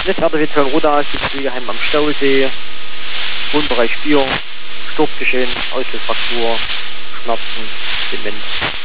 Netzarter virtuellen Rotarzt, Pflegeheim am Stausee, Wohnbereich 4, Sturzgeschehen, Auslösfraktur, Schmerzen, Demenz.